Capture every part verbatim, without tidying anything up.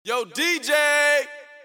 Yo, диджей!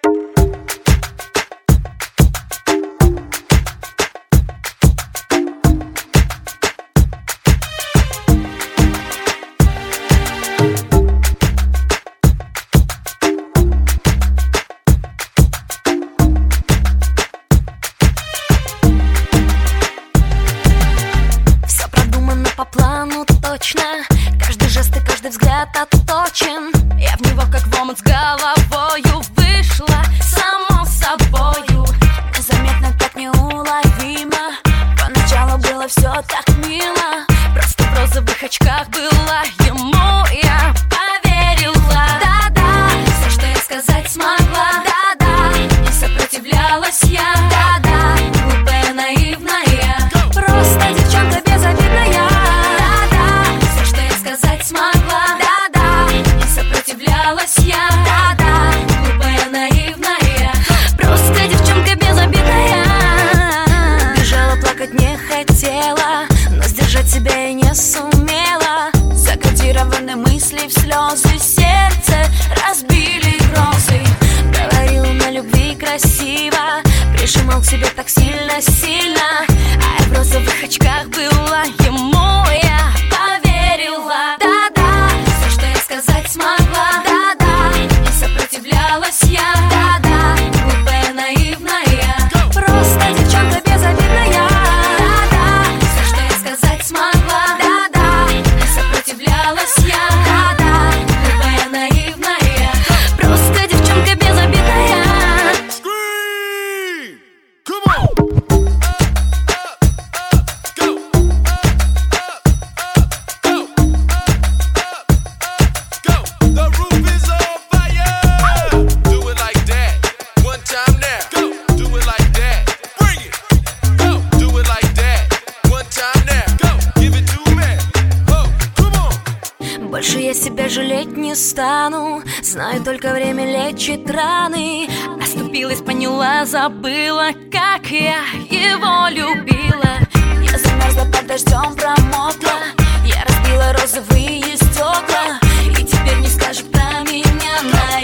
Все продумано по плану точно. Каждый жест и каждый взгляд отточен. Я в него как в омут с головою вышла, само собою. Незаметно, так неуловимо. Поначалу было все так мило. Просто в розовых очках была ему, я поверила. Да-да, все, что я сказать смогла. Да-да, не сопротивлялась я. Да-да, глупая, наивная, просто девчонка безобидная. Да-да, все, что я сказать смогла. Да-да, не сопротивлялась я. Да-да, глупая, наивная, просто девчонка безобидная. Бежала, плакать не хотела, но сдержать себя я не сумела. Закодированы мысли в слезы, сердце разбили грозы. Говорил на любви красиво, прижимал к себе так сильно-сильно. А я в розовых очках была ему, я поверила. Да-да, все, что я сказать смогла. Да-да, не сопротивлялась я. Да-да, глупая, наивная, просто девчонка безобидная. Да-да, все, что я сказать смогла. Да-да, не сопротивлялась я. Да-да, глупая, наивная, просто девчонка безобидная. Scream! Come on! Go! Go! Go! The roof is on fire! Do it like that. One time now. Go! Do it like that. Bring it! Go! Do it like that. One time now. Go! Give it to me. Oh, come on! Больше я себя жалеть не стану. Знаю, только время лечит раны. Оступилась, поняла, забыла, как я его любила. Я замерзла под дождем, промокла. Я разбила розовые стекла. И теперь не скажешь про меня на